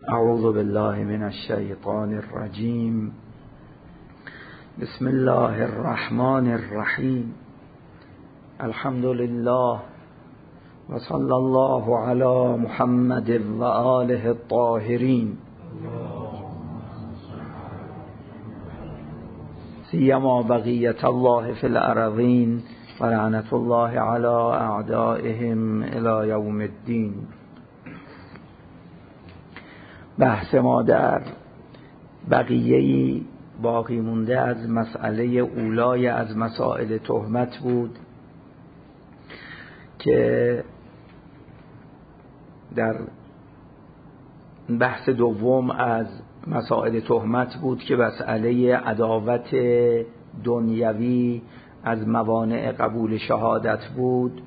اعوذ بالله من الشیطان الرجیم. بسم الله الرحمن الرحیم. الحمد لله و صلی الله علی محمد و آله الطاهرین، سیما بقیة الله فی الارضین و لعنة الله علی اعدائهم الی یوم الدین. بحث ما در بقیه‌ای باقی مونده از مسئله اولای از مسائل تهمت بود که در بحث دوم از مسائل تهمت بود که مسئله عداوت دنیوی از موانع قبول شهادت بود.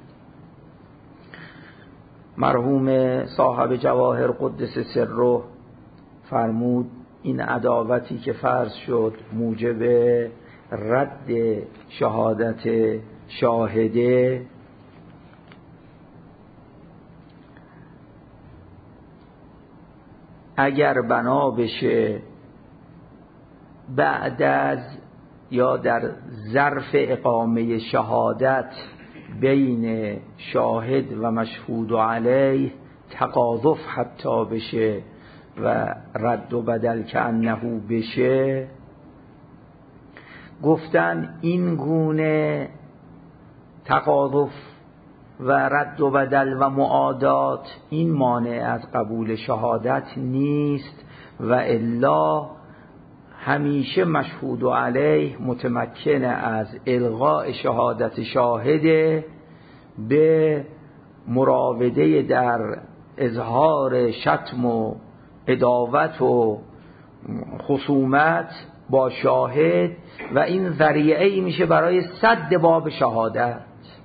مرحوم صاحب جواهر قدس سره فرمود این عداوتی که فرض شد موجب رد شهادت شاهده، اگر بنا بشه بعد از یا در ظرف اقامه شهادت بین شاهد و مشهود علیه تقاذف حتی بشه و رد و بدل که انه بشه، گفتن این گونه تقاذف و رد و بدل و معادات این مانع از قبول شهادت نیست و الا همیشه مشهود علیه متمکن از الغاء شهادت شاهده به مراوده در اظهار شتم و عداوت و خصومت با شاهد و این ذریعه‌ای میشه برای سد باب شهادت.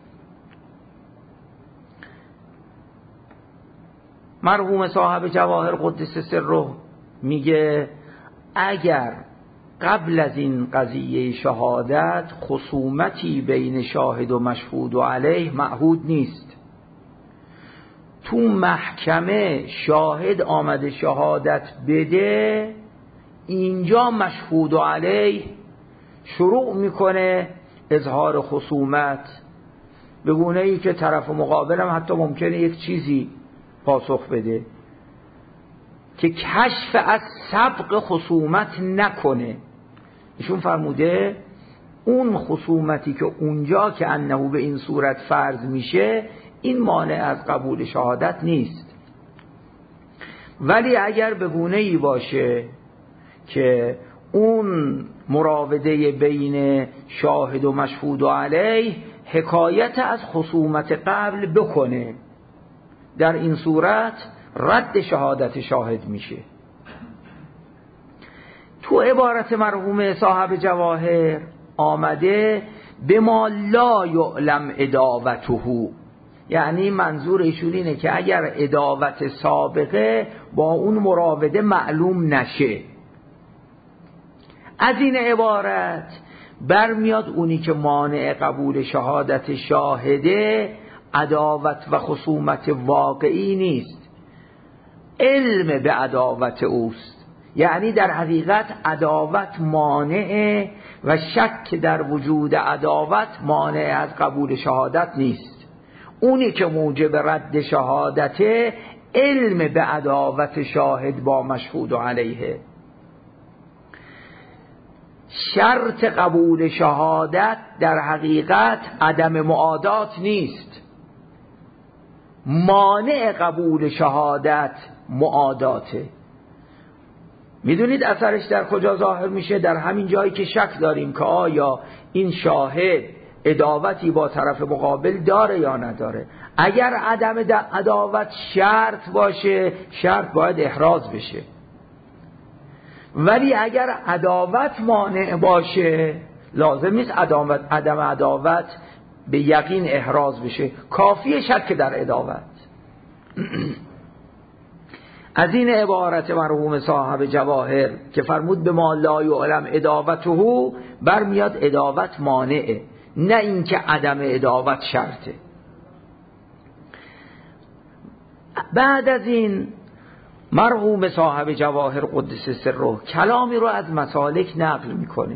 مرحوم صاحب جواهر قدس سره میگه اگر قبل از این قضیه شهادت خصومتی بین شاهد و مشهود علیه معهود نیست، تو محکمه شاهد آمده شهادت بده، اینجا مشهود علیه شروع میکنه اظهار خصومت به گونه‌ای که طرف مقابلم حتی ممکنه یک چیزی پاسخ بده که کشف از سبق خصومت نکنه. ایشون فرموده اون خصومتی که اونجا که انه به این صورت فرض میشه این مانع از قبول شهادت نیست، ولی اگر به گونه‌ای باشه که اون مراوده بین شاهد و مشهود علیه حکایت از خصومت قبل بکنه، در این صورت رد شهادت شاهد میشه. تو عبارت مرحوم صاحب جواهر آمده به ما لا یعلم عداوته، یعنی منظور ایشون اینه که اگر عداوت سابقه با اون مراوده معلوم نشه. از این عبارت برمیاد اونی که مانع قبول شهادت شاهده عداوت و خصومت واقعی نیست، علم به عداوت اوست، یعنی در حقیقت عداوت مانع و شک در وجود عداوت مانع از قبول شهادت نیست. اونی که موجب رد شهادته علم به عداوت شاهد با مشهود علیه. شرط قبول شهادت در حقیقت عدم معادات نیست، مانع قبول شهادت معاداته. میدونید اثرش در کجا ظاهر میشه؟ در همین جایی که شک داریم که آیا این شاهد عداوتی با طرف مقابل داره یا نداره. اگر عدم عداوت شرط باشه، شرط باید احراز بشه، ولی اگر عداوت مانع باشه لازم نیست عدم عداوت به یقین احراز بشه، کافیه شک در عداوت. از این عبارت مرحوم صاحب جواهر که فرمود به ما لا یعلم عداوته برمیاد عداوت مانعه، نه اینکه عدم عداوت شرطه. بعد از این مرحوم صاحب جواهر قدس سره کلامی رو از مسالک نقل میکنه.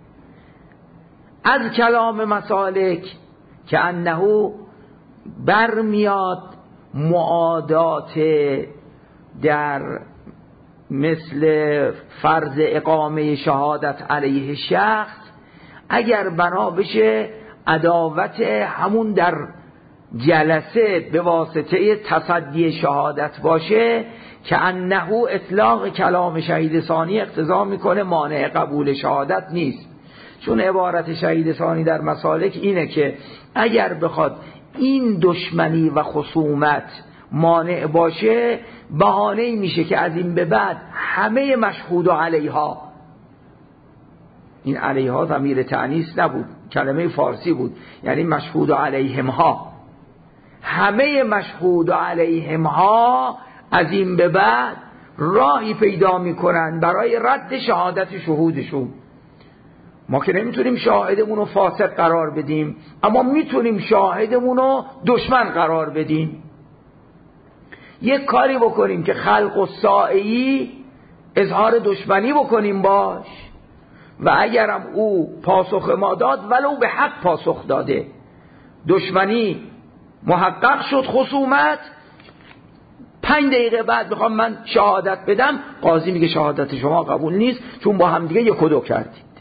از کلام مسالک که انه برمیاد معادات در مثل فرض اقامه شهادت علیه شخص اگر بنا بشه عداوت همون در جلسه به واسطه تصدی شهادت باشه که انه اطلاق کلام شهید ثانی اقتضا میکنه مانع قبول شهادت نیست. چون عبارت شهید ثانی در مسالک اینه که اگر بخواد این دشمنی و خصومت مانع باشه بهانه‌ای میشه که از این به بعد همه مشهود علیها، این علیها ضمیر تأنیث نبود، کلمه فارسی بود، یعنی مشهود علیهمها، همه مشهود علیهمها از این به بعد راهی پیدا میکنن برای رد شهادت شهودشون. ما که نمیتونیم شاهدمون رو فاسق قرار بدیم، اما میتونیم شاهدمون رو دشمن قرار بدیم. یک کاری بکنیم که خلق و سائعی اظهار دشمنی بکنیم باش و اگرم او پاسخ ما داد ولو به حق پاسخ داده، دشمنی محقق شد، خصومت 5 دقیقه بعد میخوام من شهادت بدم، قاضی میگه شهادت شما قبول نیست چون با هم دیگه یک و دو کردید.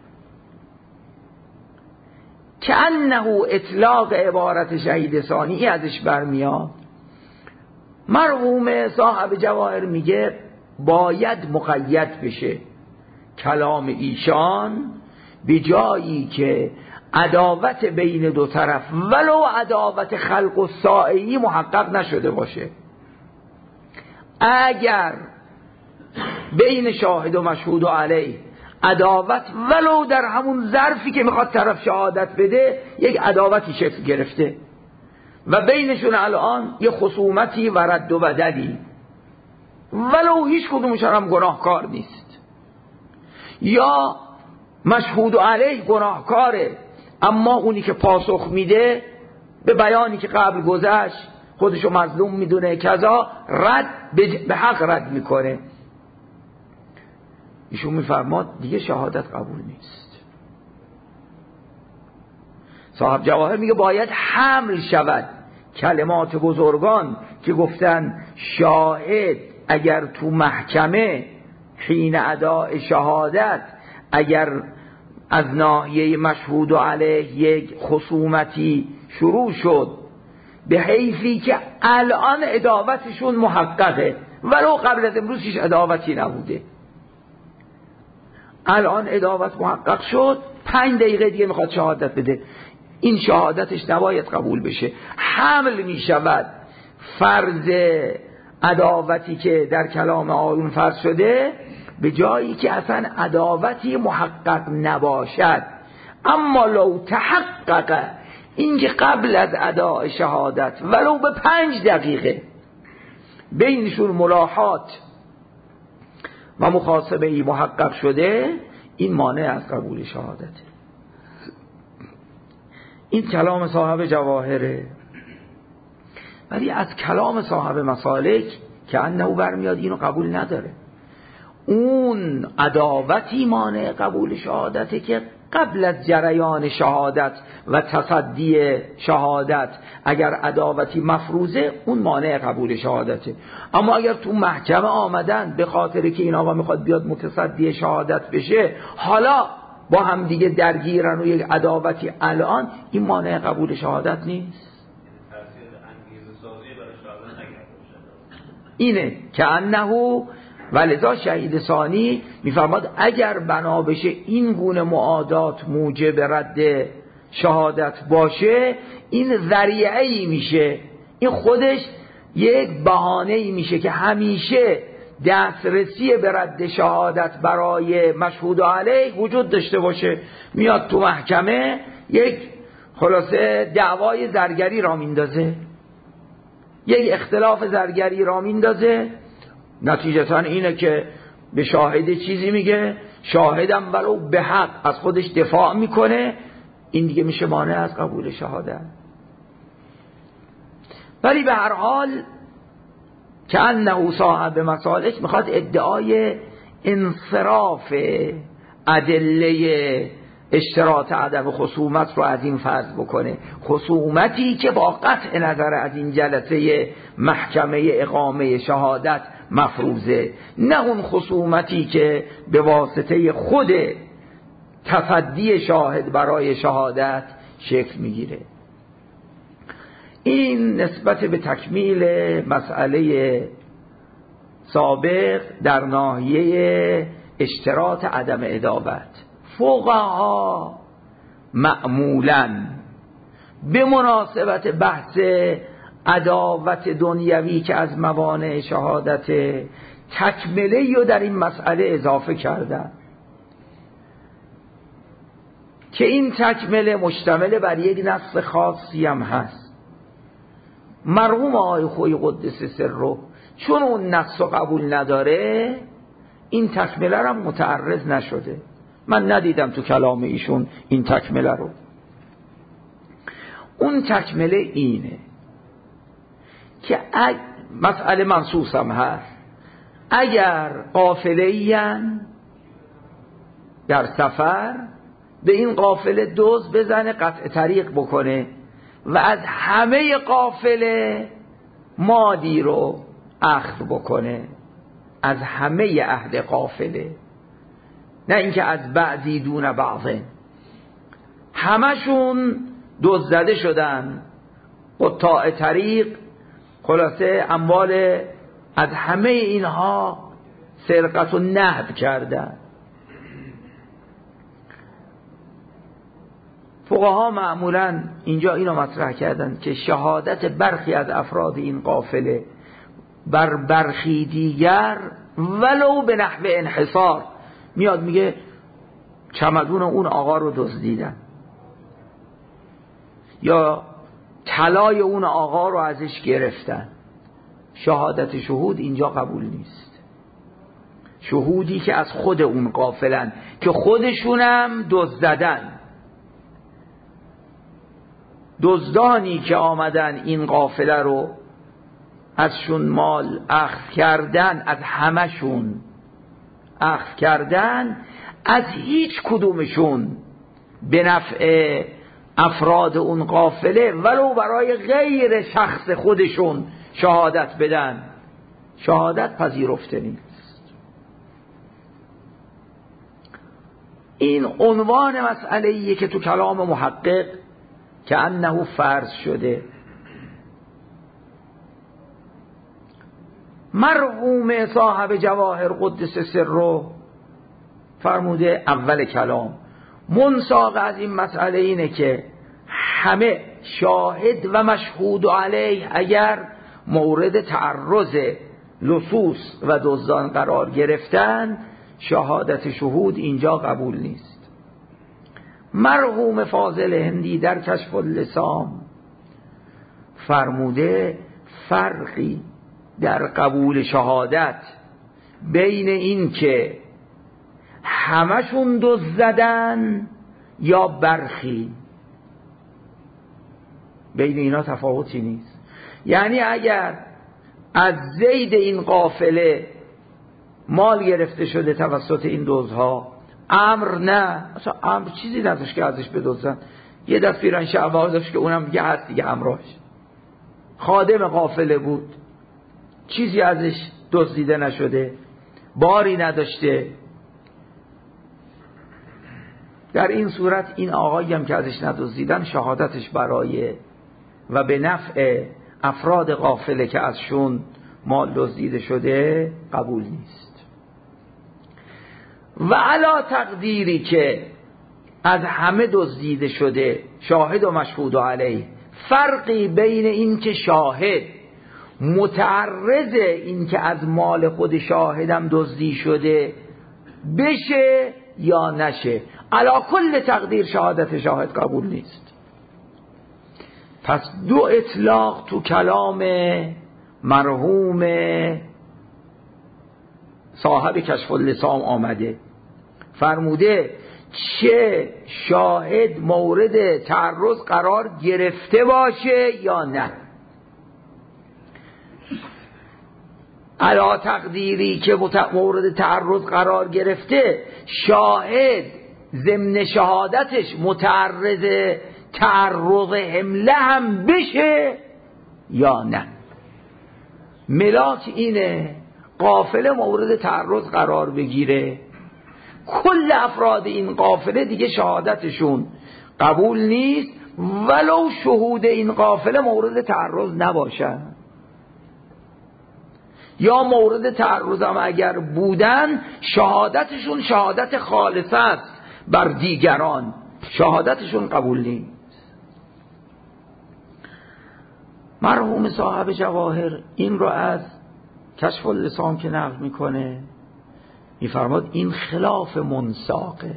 که انه اطلاق عبارت شهید ثانی ازش برمیاد. مرحوم صاحب جواهر میگه باید مقید بشه کلام ایشان به جایی که عداوت بین دو طرف ولو عداوت خلق و سائعی محقق نشده باشه. اگر بین شاهد و مشهود و علیه عداوت ولو در همون ظرفی که میخواد طرف شهادت بده یک عداوتی شکل گرفته و بینشون الان یه خصومتی و رد و بدلی، ولو هیچ کدومشون هم گناهکار نیست، یا مشهود و علیه گناهکاره اما اونی که پاسخ میده به بیانی که قبل گذشت خودشو مظلوم میدونه کذا رد به حق رد میکنه، ایشون میفرماد دیگه شهادت قبول نیست. صاحب جواهر میگه باید حمل شود کلمات بزرگان که گفتن شاهد اگر تو محکمه حین اداء شهادت اگر از ناحیه مشهود علیه یک خصومتی شروع شد به حیثی که الان عداوتشون محققه ولو قبل از امروز هیچ عداوتی نبوده، الان عداوت محقق شد 5 دقیقه دیگه میخواد شهادت بده، این شهادتش نباید قبول بشه. حمل میشود فرض عداوتی که در کلام آیون فرض شده به جایی که اصلا عداوتی محقق نباشد، اما لو تحقق این که قبل از اداء شهادت ولو به 5 دقیقه بینشون ملاحات و مخاصمه ای محقق شده، این مانع از قبول شهادت. این کلام صاحب جواهره. ولی از کلام صاحب مسالک که انه برمیاد اینو قبول نداره. اون عداوتی مانع قبول شهادته که قبل از جریان شهادت و تصدی شهادت اگر عداوتی مفروضه اون مانع قبول شهادته. اما اگر تو محکمه آمدن به خاطر که این آقا میخواد بیاد متصدی شهادت بشه حالا با هم دیگه درگیرن و یک عداوتی الان، این مانع قبول شهادت نیست. اینه که انه ولذا شهید ثانی میفرماد اگر بنا بشه این گونه معادات موجب رد شهادت باشه این ذریعه‌ای میشه، این خودش یک بهانه‌ای میشه که همیشه دسترسی به رد شهادت برای مشهود علیه وجود داشته باشه. میاد تو محکمه یک خلاصه دعوای زرگری را میندازه، یک اختلاف زرگری را میندازه، نتیجتا اینه که به شاهد چیزی میگه، شاهدم ولو به حق از خودش دفاع میکنه، این دیگه میشه مانع از قبول شهادت. ولی به هر حال که انه صاحب مسالک میخواد ادعای انصراف ادله اشتراط عدم خصومت رو از این فرض بکنه، خصومتی که با قطع نظر از این جلسه محکمه اقامه شهادت مفروضه، نه اون خصومتی که به واسطه خود تفدی شاهد برای شهادت شکل میگیره. این نسبت به تکمیل مسئله سابق در ناحیه اشتراط عدم ادابت. فقها معمولاً به مناسبت بحث عداوت دنیوی که از موانع شهادت، تکمله رو در این مسئله اضافه کردن که این تکمله مشتمل بر یک نص خاصی هم هست. مرحوم آقای خویی قدس سره چون اون نص قبول نداره، این تکمله هم متعرض نشده. من ندیدم تو کلام ایشون این تکمله رو. اون تکمله اینه که مسئله منصوص هم هست، اگر قافله‌این در سفر به این قافله دزد بزنه، قطع طریق بکنه و از همه قافله مادی رو اخذ بکنه، از همه عهد قافله، نه اینکه از بعضی دون بعضه، همشون دزدیده شدن، قطاع طریق، خلاصه اموال از همه اینها سرقت و نهب کردن. فقها معمولا اینجا اینو مطرح کردن که شهادت برخی از افراد این قافله بر برخی دیگر ولو به نحو انحصار، میاد میگه چمدون اون آقا رو دزدیدن یا طلای اون آقا رو ازش گرفتن، شهادت شهود اینجا قبول نیست. شهودی که از خود اون قافلن که خودشونم دزددن، دزدانی که آمدن این قافله رو ازشون مال اخذ کردن، از همشون اخذ کردن، از هیچ کدومشون به نفع افراد اون قافله ولو برای غیر شخص خودشون شهادت بدن، شهادت پذیرفته نیست. این عنوان مسئله‌ایه که تو کلام محقق که انه فرض شده. مرحوم صاحب جواهر قدس سره فرموده اول کلام منساق از این مسئله اینه که همه شاهد و مشهود علیه اگر مورد تعرض لصوص و دزدان قرار گرفتن، شهادت شهود اینجا قبول نیست. مرحوم فاضل هندی در کشف اللسام فرموده فرقی در قبول شهادت بین این که همشون دزدیدن یا برخی، بین اینا تفاوتی نیست. یعنی اگر از زید این قافله مال گرفته شده توسط این دزدها، امر نه، اصلا امر چیزی نداشت که ازش بدزدن، یه دست پیرن شعبه داشت که اونم دیگه هست دیگه، امراش خادم قافله بود، چیزی ازش دزدیده نشده، باری نداشته. در این صورت این آقایی هم که ازش ندزدیدن، شهادتش برای و به نفع افراد قافله که ازشون مال دزدیده شده قبول نیست. و علا تقدیری که از همه دزدیده شده شاهد و مشهود علیه، فرقی بین این که شاهد متعرض این که از مال خود شاهدم دزدی شده بشه یا نشه، علا کل تقدیر شهادت شاهد قبول نیست. پس دو اطلاق تو کلام مرحوم صاحب کشف اللسام آمده. فرموده چه شاهد مورد تعرض قرار گرفته باشه یا نه. علا تقدیری که مورد تعرض قرار گرفته شاهد ضمن شهادتش متعرض تعرض حمله هم بشه یا نه. ملاک اینه قافله مورد تعرض قرار بگیره، کل افراد این قافله دیگه شهادتشون قبول نیست ولو شهود این قافله مورد تعرض نباشن، یا مورد تعرض هم اگر بودن شهادتشون شهادت خالصه است بر دیگران، شهادتشون قبول نیست. مرحوم صاحب جواهر این رو از کشف اللسان که نقل میکنه میفرماد این خلاف منساقه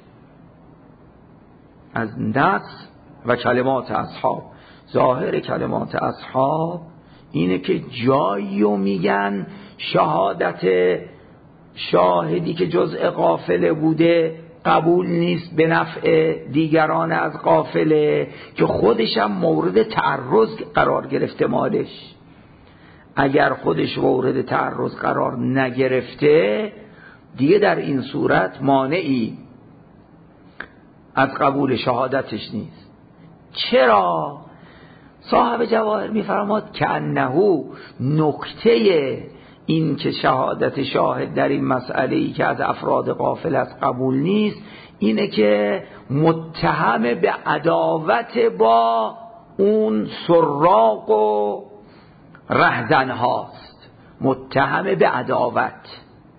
از نص و کلمات اصحاب. ظاهر کلمات اصحاب اینه که جایی رو میگن شهادت شاهدی که جزء قافله بوده قبول نیست به نفع دیگران از قافله که خودش هم مورد تعرض قرار گرفته مالش. اگر خودش مورد تعرض قرار نگرفته دیگه در این صورت مانعی از قبول شهادتش نیست. چرا؟ صاحب جواهر میفرماد که انه نکته این که شهادت شاهد در این مسئله‌ای که از افراد قافله از قبول نیست اینه که متهم به عداوت با اون سراق و رهزن هاست، متهم به عداوت،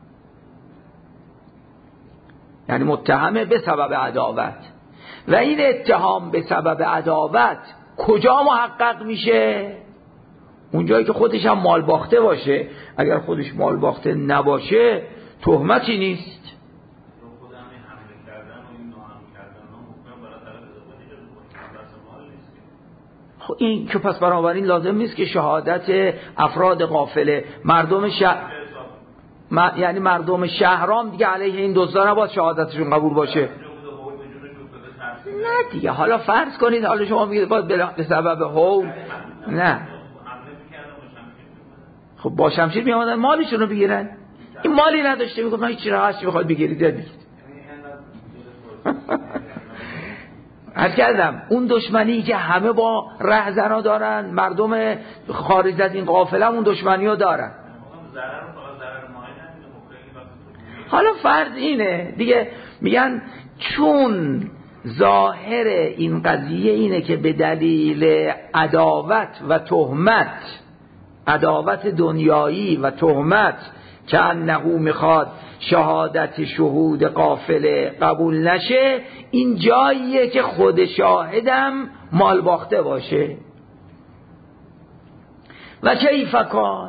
یعنی متهم به سبب عداوت. و این اتهام به سبب عداوت کجا محقق میشه؟ اونجایی که خودش هم مال باخته باشه. اگر خودش مال باخته نباشه تهمتی نیست. خب این که پس بنابراین لازم نیست که شهادت افراد قافله مردم یعنی مردم شهرام دیگه علیه این دزدا نباید شهادتشون قبول باشه. نه دیگه حالا فرض کنید حالا شما میگید باید به سبب هول نه، خب با شمشیر میامدن مالشون رو بگیرن. این مالی نداشته میگفت من هیچی را هستی بخواد بگیرید بگید. عرض کردم اون دشمنی که همه با رهزنا دارن مردم خارج از این قافله اون دشمنی رو دارن. حالا فرض اینه دیگه میگن چون ظاهر این قضیه اینه که به دلیل عداوت و تهمت، عداوت دنیایی و تهمت که انه میخواد شهادت شهود قافله قبول نشه، این جاییه که خود شاهدم مال باخته باشه. و کیف کان،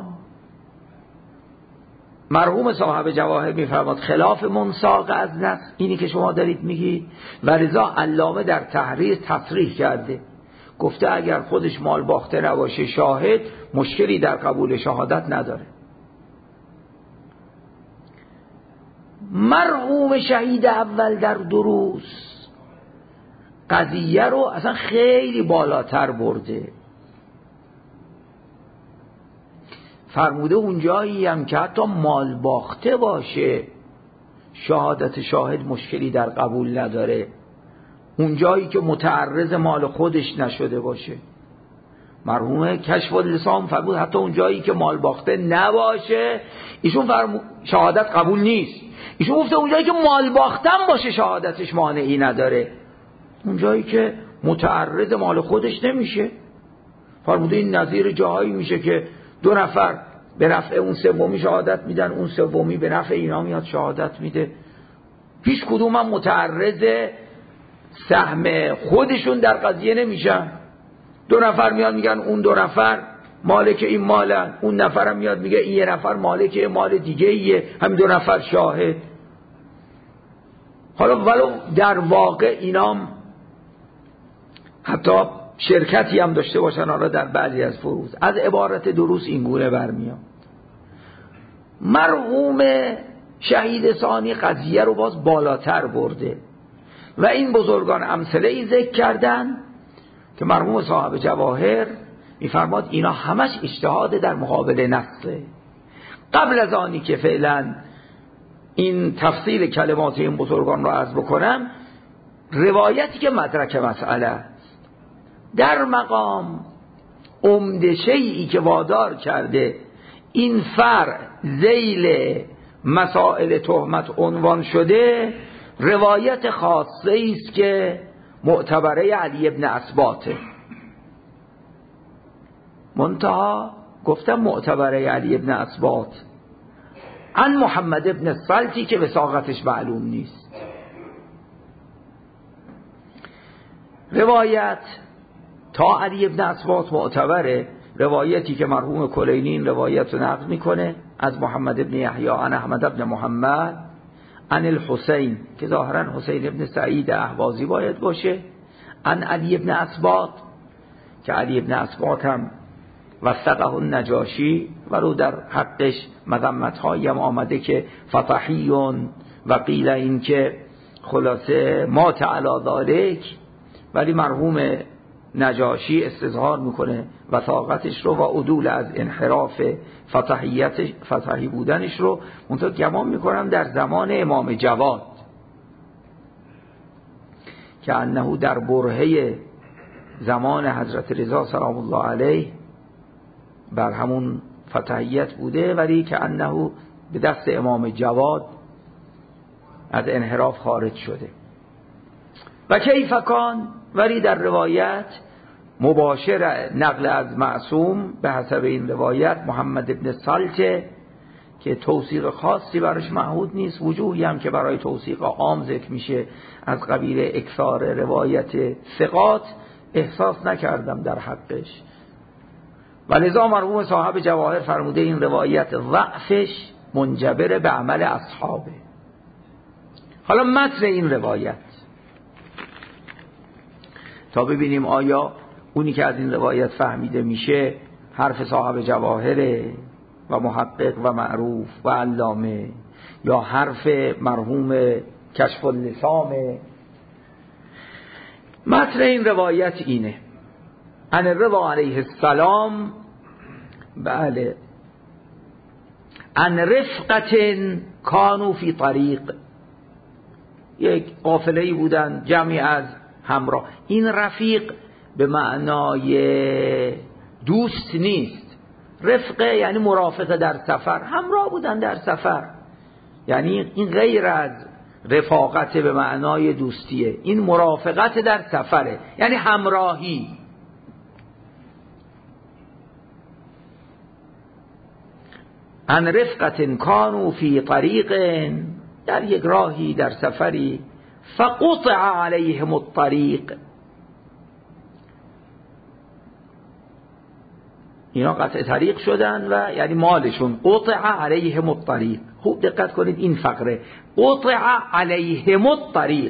مرحوم صاحب جواهر میفرماد خلاف منساق از نص اینی که شما دارید میگید. و رضا علامه در تحریر تصریح کرده، گفته اگر خودش مال باخته نباشه شاهد مشکلی در قبول شهادت نداره. مرحوم شهید اول در دروس قضیه رو اصلا خیلی بالاتر برده، فرموده اونجایی هم که حتی مال باخته باشه شهادت شاهد مشکلی در قبول نداره، اونجایی که متعرض مال خودش نشده باشه. مرحوم کشف اللسان فرمود حتی اونجایی که مال باخته نباشه ایشون شهادت قبول نیست. ایشون گفته اونجایی که مال باختم باشه شهادتش مانعی نداره، اونجایی که متعرض مال خودش نمیشه. فرموده این نظیر جاهایی میشه که دو نفر به نفع اون سومی شهادت میدن، اون سومی به نفع اینا میاد شهادت میده، هیچ کدوم هم متعرض سهم خودشون در قضیه نمیشن. دو نفر میاد میگن اون دو نفر مالک این مالن، اون نفر هم میاد میگه این یه نفر مالک مال دیگه ایه، همین دو نفر شاهد. حالا ولو در واقع اینام حتی شرکتی هم داشته باشن حالا در بعضی از فروض، از عبارت دروس این گونه برمیاد. مرحوم شهید ثانی قضیه رو باز بالاتر برده و این بزرگان امثله ای ذکر کردن که مرحوم صاحب جواهر میفرماد اینا همش اجتهاد در مقابل نصه. قبل از آنی که فعلا این تفصیل کلمات این بزرگان را عرض بکنم، روایتی که مدرک مسئله است، در مقام عمده شیئی که وادار کرده این فرع ذیل مسائل تهمت عنوان شده، روایت خاصه است که معتبره علی ابن اسباطه. منتها گفتم معتبره علی ابن اسباط عن محمد ابن السلتی که وثاقتش معلوم نیست. روایت تا علی ابن اسباط معتبره، روایتی که مرحوم کلینی این روایت رو نقل میکنه از محمد ابن یحیی عن احمد ابن محمد عن الحسین که ظاهرا حسین ابن سعید اهوازی باید باشه، عن علی ابن اسباط که علی ابن اسباط هم وثقه النجاشی و رو در حقش مذمت هایی هم آمده که فتحیون و قیل این که خلاصه مات علی ذالک، ولی مرحوم نجاشی استظهار میکنه وثاقتش رو و عدول از انحراف فتحی بودنش رو. منطقه گمان میکنم در زمان امام جواد که انه در برهه زمان حضرت رضا سلام الله علیه بر همون فتحیت بوده، ولی که انه به دست امام جواد از انحراف خارج شده. و کیفکان، ولی در روایت مباشر نقل از معصوم به حسب این روایت محمد ابن سلطه که توثیق خاصی براش معهود نیست، وجوهی هم که برای توثیق عام ذکر میشه از قبیل اکثار روایت ثقات احساس نکردم در حقش، ولذا مرحوم صاحب جواهر فرموده این روایت ضعفش منجبر به عمل اصحابه. حالا متن این روایت تا ببینیم آیا اونی که از این روایت فهمیده میشه حرف صاحب جواهره و محقق و معروف و علامه یا حرف مرحوم کشف اللسامه. متن این روایت اینه: عن الرضا علیه السلام، بله، عن رفقت کانوا فی طریق، یک قافله‌ای بودن جمعی از همراه. این رفیق به معنای دوست نیست، رفقه یعنی مرافقه در سفر، همراه بودن در سفر، یعنی این غیر از رفاقت به معنای دوستیه، این مرافقت در سفره یعنی همراهی. عن رفقت کانوا فی طریق، در یک راهی در سفری، فقطع علیهم الطریق، اینا قطع طریق شدن و یعنی مالشون قطع علیهم الطریق. خوب دقت کنید این فقره، قطع علیهم الطریق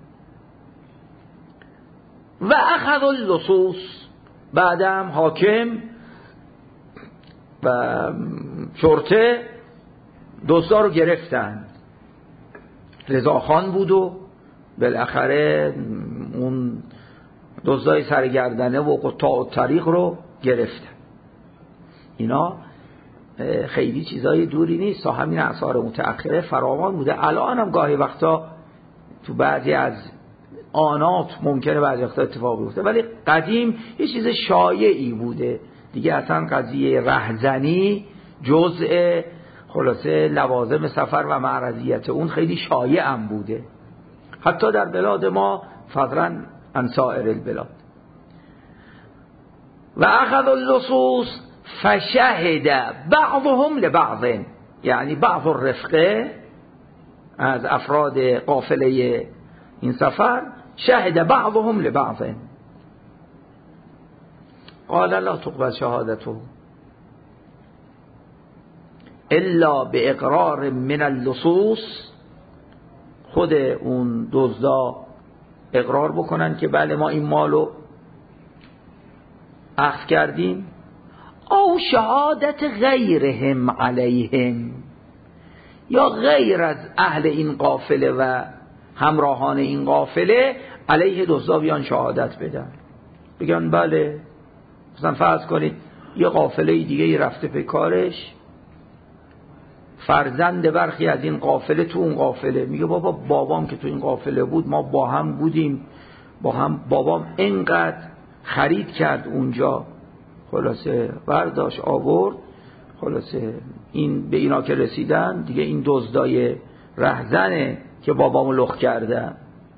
و اخذ اللصوص، بعدم حاکم و شرطه دزدا رو گرفتن. رضاخان بود و بالاخره اون دزدای سرگردنه و قطاع الطریق رو گرفتن. اینا خیلی چیزای دوری نیست، تا همین اعصار متأخره فراوان بوده. الان هم گاهی وقتا تو بعضی از آنات ممکنه بعضی وقتا اتفاق بیفته، ولی قدیم یه چیز شایعی بوده دیگه. اصلا قضیه رهزنی جزء خلاصه لوازم سفر و معرضیت اون خیلی شایع هم بوده، حتی در بلاد ما فضلا عن سائر البلاد. و اخذ اللصوص فشهد بعضهم لبعض، یعنی بعض الرفقه از افراد قافله این سفر شهد بعضهم لبعض، قال لا تقبل شهادته الا باقرار من اللصوص، خود اون دزدا اقرار بکنن که بله ما این مالو اخذ کردیم، او شهادت غیرهم علیهم، یا غیر از اهل این قافله و همراهان این قافله علیه دزدا بیان شهادت بدن، بگن بله مثلا فرض کنید یه قافله دیگه رفته به کارش فرزند برخی از این قافله تو اون قافله. میگه بابا بابام که تو این قافله بود ما با هم بودیم، با هم بابام اینقدر خرید کرد اونجا، خلاصه برداشت آورد، خلاصه این به اینا که رسیدن دیگه این دزدای رهزنه که بابامو لخ کردن.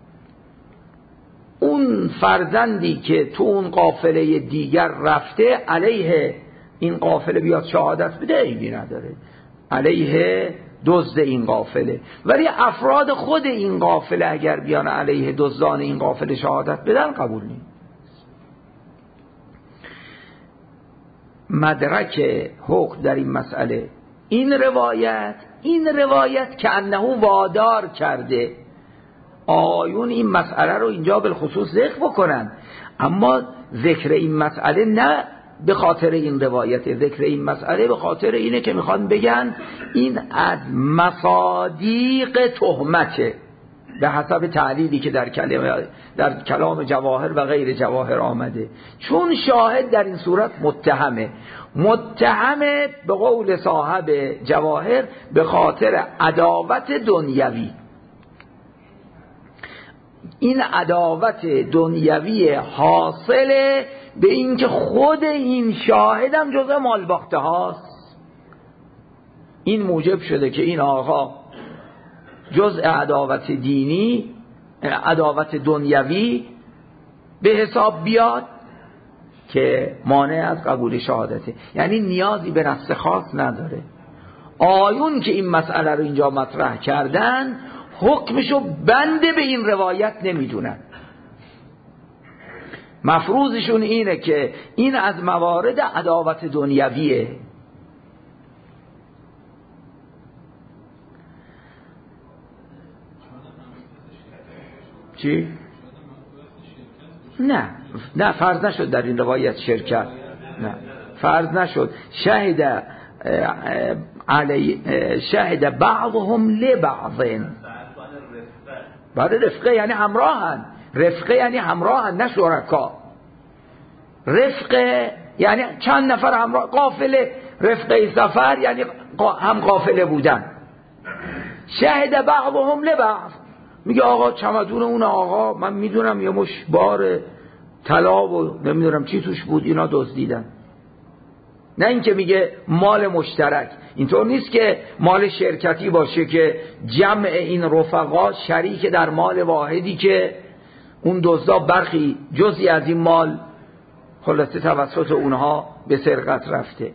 اون فرزندی که تو اون قافله دیگر رفته علیه این قافله بیاد شهادت بده عیبی نداره، علیه دزد این قافله. ولی افراد خود این قافله اگر بیان علیه دزدان این قافله شهادت بدن قبول نیست. مدرک حکم در این مسئله این روایت که انه وادار کرده آیون این مسئله رو اینجا بالخصوص ذکر بکنن، اما ذکر این مسئله نه به خاطر این روایت، ذکر این مسئله به خاطر اینه که میخوان بگن این از مصادیق تهمته به حسب تعلیلی که در کلام جواهر و غیر جواهر آمده. چون شاهد در این صورت متهمه به قول صاحب جواهر به خاطر عداوت دنیوی. این عداوت دنیوی حاصله به این که خود این شاهدم جزء مالباخته هاست. این موجب شده که این آقا جزء عداوت دینی، عداوت دنیوی به حساب بیاد که مانع از قبول شهادته. یعنی نیازی به نص خاص نداره. آیون که این مسئله رو اینجا مطرح کردن حکمشو بنده به این روایت نمیدونن. مفروضشون اینه که این از موارد عداوت دنیویه. چی؟ نه فرض نشد در این روایت شرکت، نه فرض نشد. شهد بعضهم لبعض. بعد رفقه یعنی همراهن، رفقه یعنی همراهن نه شرکا. رفقه یعنی چند نفر همراه، قافله رفقه سفر یعنی هم قافله بودن. شهد بعضهم لبعض، میگه آقا چمدون اون آقا من میدونم یه مش بار طلا و نمیدونم چی توش بود اینا دزدیدن. نه اینکه میگه مال مشترک. اینطور نیست که مال شرکتی باشه که جمع این رفقا شریک در مال واحدی که اون دزدا برخی جزئی از این مال خلاصه توسط اونها به سرقت رفته.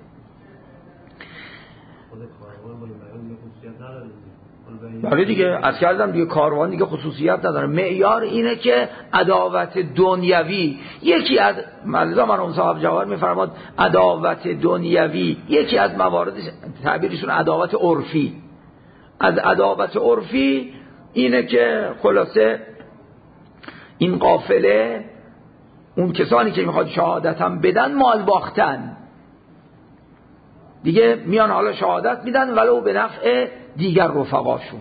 بله دیگه از کردم دیگه کاروان دیگه خصوصیت نداره. معیار اینه که عداوت دنیوی یکی از مرحوم صاحب جواهر میفرماد عداوت دنیوی یکی از موارد تعبیرشون عداوت عرفی. از عداوت عرفی اینه که خلاصه این قافله اون کسانی که میخواد شهادت هم بدن مال باختن دیگه، میان حالا شهادت میدن ولو به نفع دیگر رفقاشون.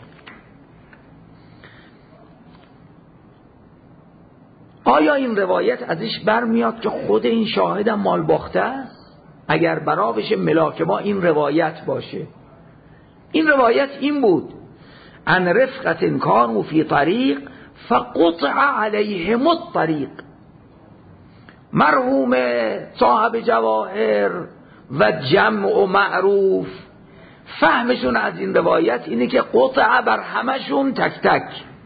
آیا این روایت ازش برمیاد که خود این شاهدم مال باخته است؟ اگر بنا بشه ملاک ما این روایت باشه. این روایت این بود: ان رفقت کانوا فی طریق فقطع علیهم الطریق. مرحوم صاحب جواهر و جمع و معروف فهمشون از این روایت اینه که قطع بر همشون تک تک،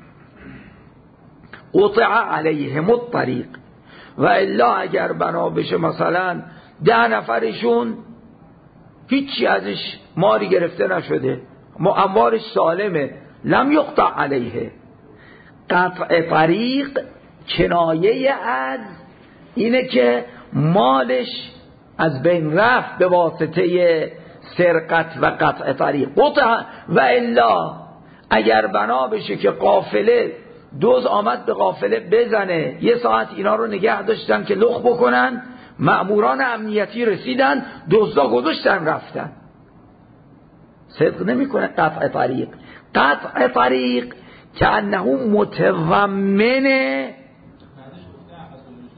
قطع علیهم الطریق. و الا اگر بنا بشه مثلا 10 نفرشون هیچی ازش ماری گرفته نشده، اموالش سالمه، لم یقطع علیه. قطع طریق کنایه از اینه که مالش از بین رفت به واسطه سرقت و قطع طریق. قطع و الا اگر بنا بشه که قافله دوز آمد به قافله بزنه، یه ساعت اینا رو نگه داشتن که لخ بکنن، مأموران امنیتی رسیدن دزدا گذاشتن رفتن، صدق نمی کنه قطع طریق. قطع طریق که انه متضمنه،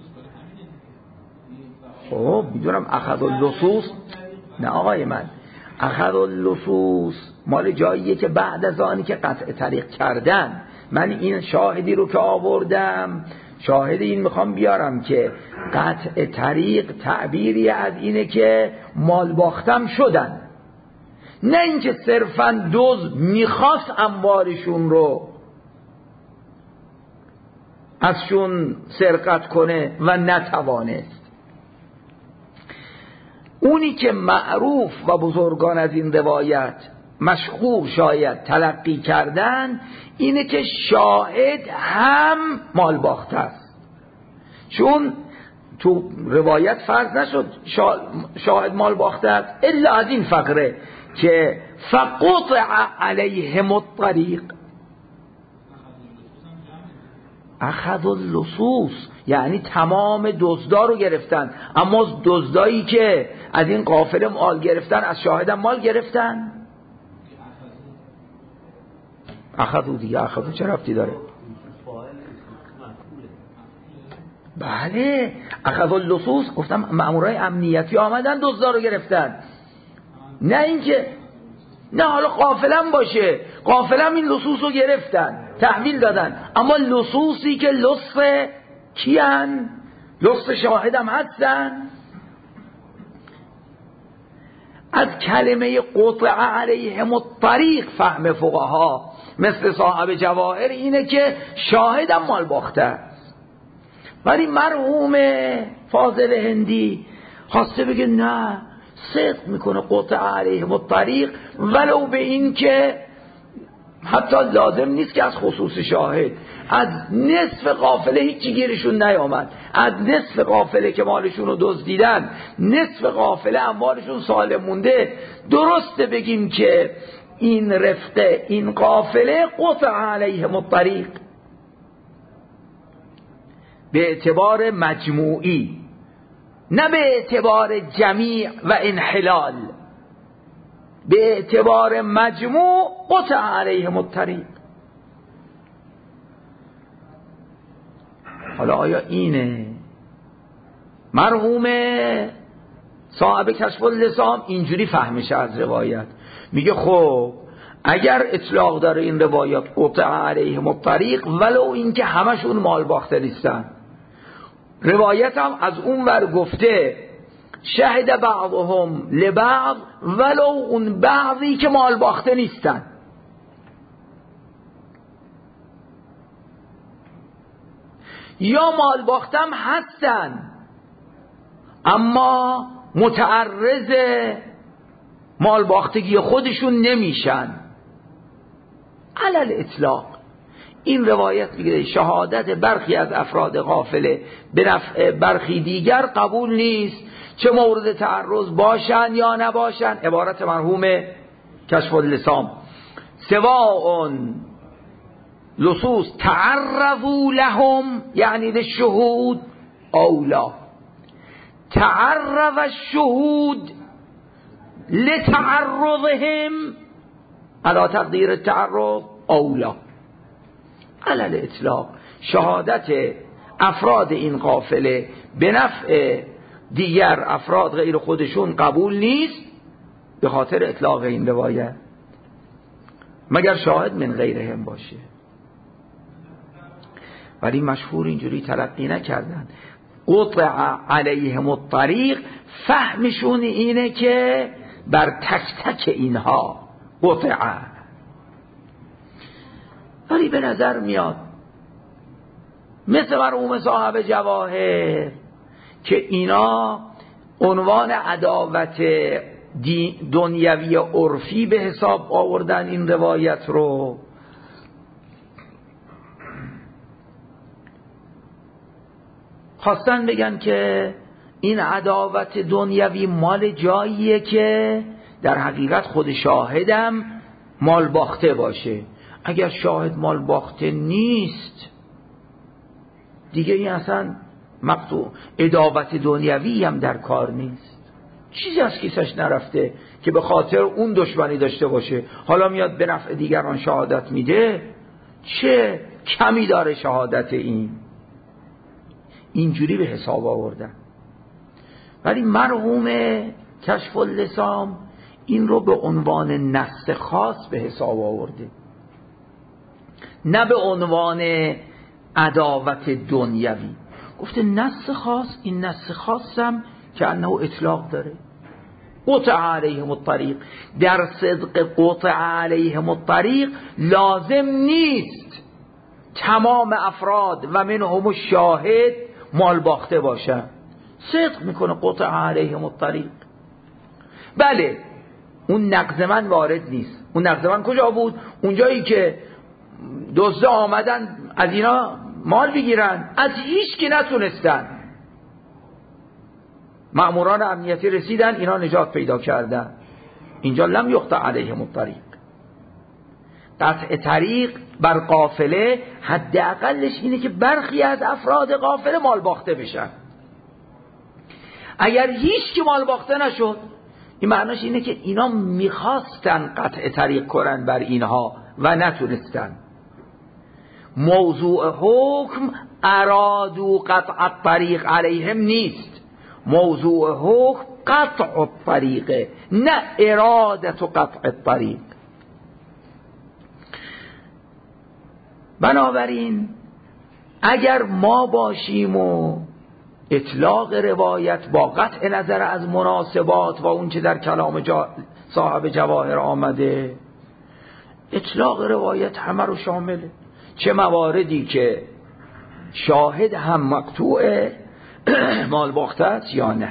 خب میدونم اخذ اللصوص، نه آقای من، اخذ اللصوص مال جاییه که بعد از آنی که قطع طریق کردن، من این شاهدی رو که آوردم، شاهد این میخوام بیارم که قطع طریق تعبیری از اینه که مال باختم شدن، نه اینکه صرفاً دزد میخواست اموالشون رو ازشون سرقت کنه و نتوانست. اونی که معروف و بزرگان از این روایت مشهور شاید تلقی کردن اینه که شاهد هم مال باخته است، چون تو روایت فرض نشد شاهد مال باخته است الا از این فقره که فقطع علیهم الطریق. اخذ اللصوص یعنی تمام دزدا رو گرفتن، اما دزدایی که از این قافله مال گرفتن از شاهدم مال گرفتن. اخذو دیگه، اخذو چه ربطی داره؟ بله اخذ اللصوص گفتم مامورای امنیتی آمدن دزدا رو گرفتن، نه اینکه نه حالا قافلم باشه، قافلم این لصوص رو گرفتن تحویل دادن، اما لصوصی که لص کیان؟ لص شاهدم هستن. از کلمه قطع علیهم الطریق فهم فقها مثل صاحب جواهر اینه که شاهدم مال باخته است، ولی مرحوم فاضل هندی خواسته بگه نه صدق میکنه قطع علیهم الطریق، ولو به این که حتی لازم نیست که از خصوص شاهد، از نصف قافله هیچی گیرشون نیامد، از نصف قافله که مالشون رو دزدیدن نصف قافله اموالشون سالم مونده، درسته بگیم که این رفقه این قافله قطع علیهم الطریق به اعتبار مجموعی، نه به اعتبار جمیع و انحلال، به اعتبار مجموع قطع علیهم الطریق. حالا آیا اینه؟ مرحوم صاحب کشف اللسام اینجوری فهمشه از روایت، میگه خب اگر اطلاق داره این روایات قطع علیهم الطریق ولو اینکه همشون مال باخته نیستن، روایت هم از اون ور گفته شهد بعضهم لبعض ولو اون بعضی که مال باخته نیستن. یا مال باختم هستن اما متعرض مال باختگی خودشون نمیشن. علل اطلاق این روایت میگه شهادت برخی از افراد قافله به نفع برخی دیگر قبول نیست، چه مورد تعرض باشن یا نباشن. عبارت مرحوم کشف اللسام سواء لصوص تعرضوا لهم یعنی للشهود اولا، تعرض الشهود لتعرضهم على تقدیر التعرض اولا. علل اطلاق شهادت افراد این قافله به نفع دیگر افراد غیر خودشون قبول نیست به خاطر اطلاق این روایت، مگر شاهد من غیرهم باشه. ولی مشهور اینجوری تلقی نکردن. قطع علیهم الطریق فهمشون اینه که بر تک تک اینها قطع. ولی به نظر میاد مثل مرحوم صاحب جواهر که اینا عنوان عداوت دنیوی عرفی به حساب آوردن این روایت رو، خواستن بگن که این عداوت دنیوی مال جاییه که در حقیقت خود شاهدم مال باخته باشه. اگر شاهد مال باخته نیست دیگه این اصلا مقطوع عداوت دنیوی هم در کار نیست، چیزی از کیسش نرفته که به خاطر اون دشمنی داشته باشه، حالا میاد به نفع دیگران شهادت میده، چه کمی داره شهادت این. اینجوری به حساب آوردن. ولی مرحوم کشف اللسام این رو به عنوان نص خاص به حساب آورده، نه به عنوان عداوت دنیوی. گفته نص خاص، این نص خاصم که انه اطلاق داره. قطع علیهم الطریق، در صدق قطع علیهم الطریق لازم نیست تمام افراد و منهم الشاهد مال باخته باشن. صدق میکنه قطع علیهم الطریق. بله اون نقض من وارد نیست. اون نقض من کجا بود؟ اونجایی که دزده آمدن از اینا مال بگیرن، از هیچ کی نتونستن، مأموران امنیتی رسیدن، اینا نجات پیدا کردن. اینجا لم یقطع علیهم الطریق. قطع طریق بر قافله حداقلش اینه که برخی از افراد قافله مال باخته بشن. اگر هیچ کی مال باخته نشد، این معناش اینه که اینا میخواستن قطع طریق کنن بر اینها و نتونستن. موضوع حکم ارادو قطع الطریق علیهم نیست، موضوع حکم قطع الطریقه، نه ارادت قطع الطریق. بنابراین اگر ما باشیم و اطلاق روایت با قطع نظر از مناسبات و اون چه در کلام صاحب جواهر آمده، اطلاق روایت همه رو شامله، چه مواردی که شاهد هم مقطوع مال باخته است یا نه.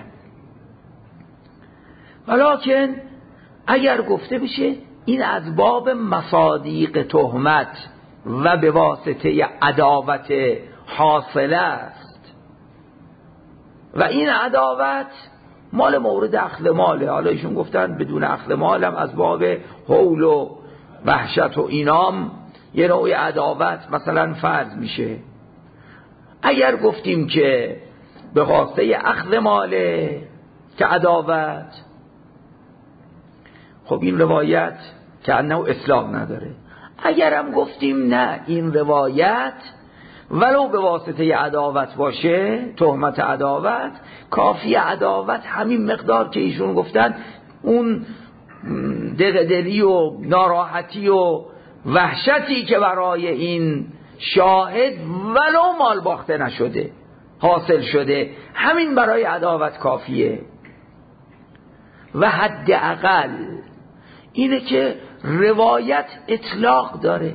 ولکن اگر گفته بشه این از باب مصادیق تهمت و به واسطه عداوت حاصله است و این عداوت مال مورد اخذ ماله، حالا ایشون گفتن بدون اخذ مالم از باب حول و وحشت و اینام یه نوع عداوت مثلا فرض میشه. اگر گفتیم که به واسطه اخذ ماله که عداوت، خب این روایت که انه اطلاق نداره. اگر هم گفتیم نه این روایت ولو به واسطه عداوت باشه، تهمت عداوت، کافی عداوت همین مقدار که ایشون گفتن اون دغدلی و ناراحتی و وحشتی که برای این شاهد ولو مال باخته نشده حاصل شده، همین برای عداوت کافیه. و حداقل اینه که روایت اطلاق داره.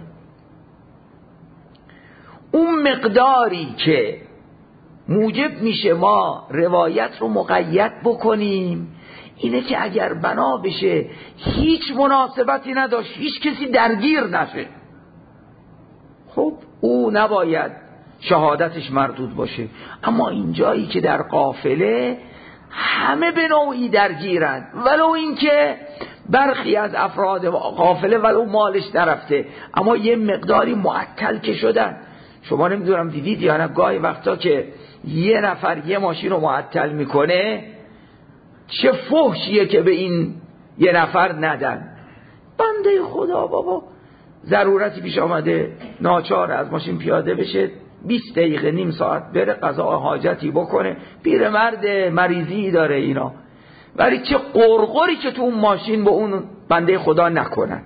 اون مقداری که موجب میشه ما روایت رو مقید بکنیم اینه که اگر بنا بشه هیچ مناسبتی نداشت، هیچ کسی درگیر نشه، خب او نباید شهادتش مردود باشه. اما اینجایی که در قافله همه به نوعی درگیرن، ولو اینکه برخی از افراد قافله ولو مالش نرفته اما یه مقداری معطل که شدن. شما نمیدونم دیدید یا نه، گاهی وقتا که یه نفر یه ماشین رو معطل میکنه چه فحشیه که به این یه نفر ندن. بنده خدا بابا ضرورتی پیش آمده ناچار از ماشین پیاده بشه، 20 دقیقه نیم ساعت بره قضا حاجتی بکنه، پیرمرد مریضی داره اینا، ولی چه قرقری که تو اون ماشین با اون بنده خدا نکنن.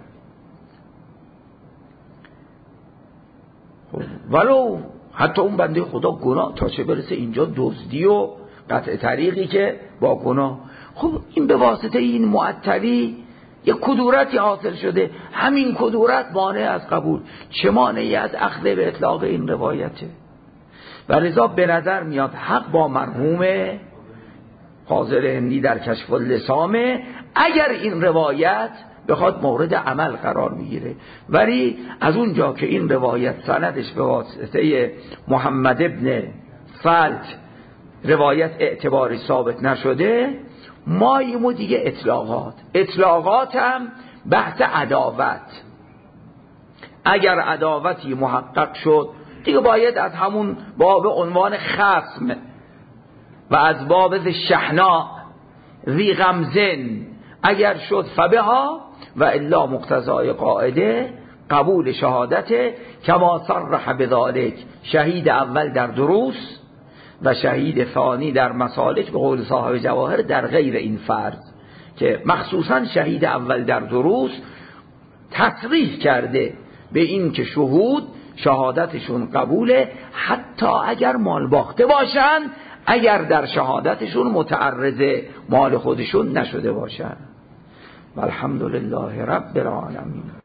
ولو حتی اون بنده خدا گناه تا چه برسه اینجا دزدی و قطع طریقی که با گناه. خب این به واسطه این معطلی یک کدورتی حاصل شده، همین کدورت مانع از قبول، چه مانعی از اخذ به اطلاق این روایته. و لذا به نظر میاد حق با مرحوم حاضر هندی در کشف اللسامه اگر این روایت بخواد مورد عمل قرار میگیره. ولی از اونجا که این روایت سندش به واسطه محمد ابن فلت روایت اعتباری ثابت نشده، ما ایمو دیگه اطلاقات هم بحث عداوت. اگر عداوتی محقق شد دیگه باید از همون باب عنوان خصم و از باب شحنا ذی غمزن اگر شد فبها و الا مقتضای قاعده قبول شهادت کما صرح بذالک شهید اول در دروس و شهید ثانی در مسالک به قول صاحب جواهر در غیر این فرض، که مخصوصا شهید اول در دروس تصریح کرده به این که شهادتشون قبوله، حتی اگر مال باخته باشن، اگر در شهادتشون متعرض مال خودشون نشده باشن. والحمدلله رب العالمین.